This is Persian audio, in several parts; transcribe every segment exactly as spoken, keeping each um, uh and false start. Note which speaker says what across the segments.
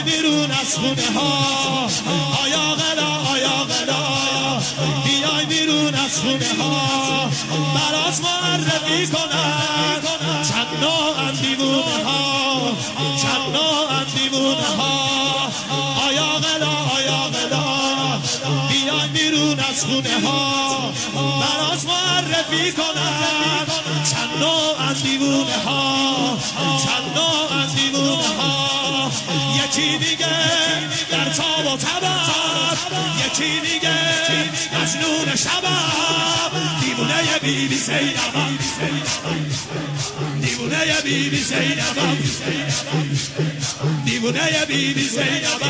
Speaker 1: بیای بیرون از خونه ها آیا غلا آیا غلا بیای بیرون از خونه ها برات معرفی کنن چند نوع دیوونه ها چند نوع دیوونه ها آیا غلا آیا غلا بیای بیرون از خونه ها برات معرفی کنن چند نوع دیوونه ها چند نوع دیوونه ها یکی دیگه در تاب و تبر یکی دیگه مجنون شباب دیوونه بی بی زینب دیوونه بی بی زینب دیوونه بی بی زینب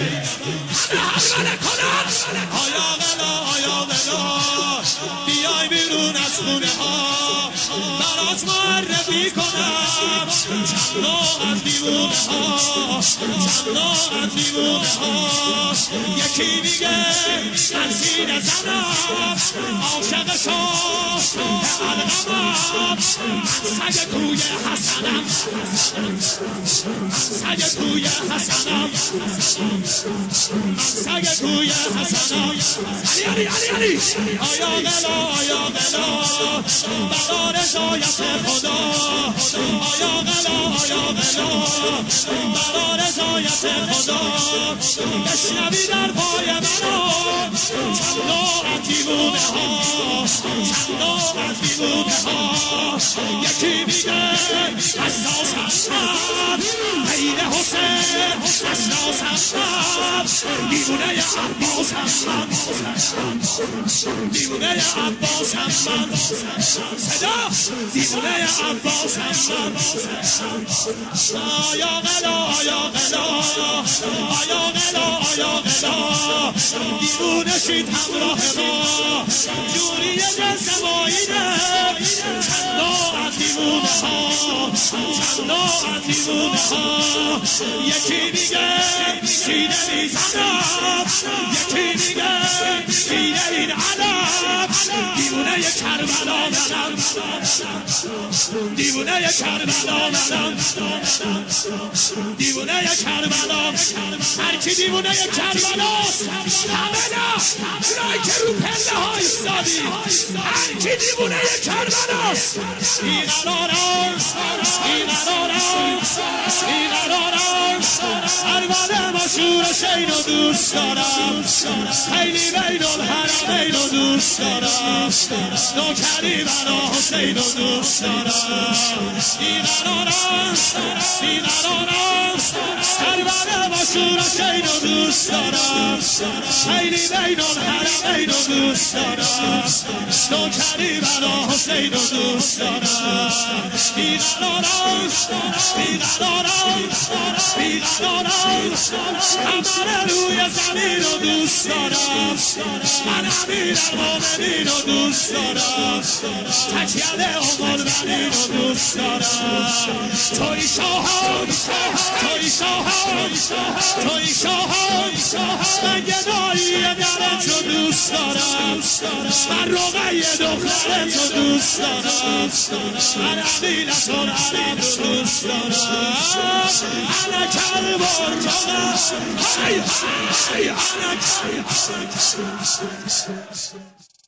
Speaker 1: آیا غلا آیا غلا بیای بیرون از خونه ها برات معرفی کنم چند نوع از دیوونه ها چند نوع از دیوونه ها یکی دیگه من سینه زنم عاشق شاه القمر سگ کوی حسنم سگ کوی حسنم سگ کوی حسنم علی علی علی علی آیا غلا آیا غلا بلا رضایت خدا آیا غلا آیا غلا بلا رضایت خدا بشنوی در پای منو چند نوع دیوونه ها چند نوع دیوونه ها یکی دیگه حساس هستم غیر حسین حساس هستم دیوونه عباس هستم دیوونه عباس هستم صدا دیوونه عباس هستم آیا غلا آیا غلا آیا غلا آیا غلا دیوونه شید همراه ما جوری جنس مایینه چند نوع دیوونه ها چند نوع دیوونه ها یکی دیگه سینه میزنم یکی دیگه سینه این علم دیوونه کربلا منم دیوونه کربلا منم دیوونه کربلا هر کی دیوونه کربلاست همه نه اونایی که رو پله ها ایستادی هر کی دیوونه کربلاست بیقرارم بیقرارم بیقرارم سرباله مشهور شین رو دوست دارم خیلی بین الحرمین رو دوست دارم نوکری بنا حسین رو دوست دارم بیقرارم بیقرارم سرباله مشهور شین رو دوست دارم خیلی بین الحرمین رو دوست دارم نوکری بنا حسین رو دوست دارم بیقرارم بیقرارم بیقرارم همه روی زمین رو دوست دارم من امیر المومنین رو دوست دارم تکیل ام المؤمنین رو دوست دارم توی شاهان توی شاهان توی شاهان من گدایی درت رو دوست دارم من رقیه دخترت رو دوست دارم من امینت العرب رو دوست دارم انا کلب الرقم های های انا کلب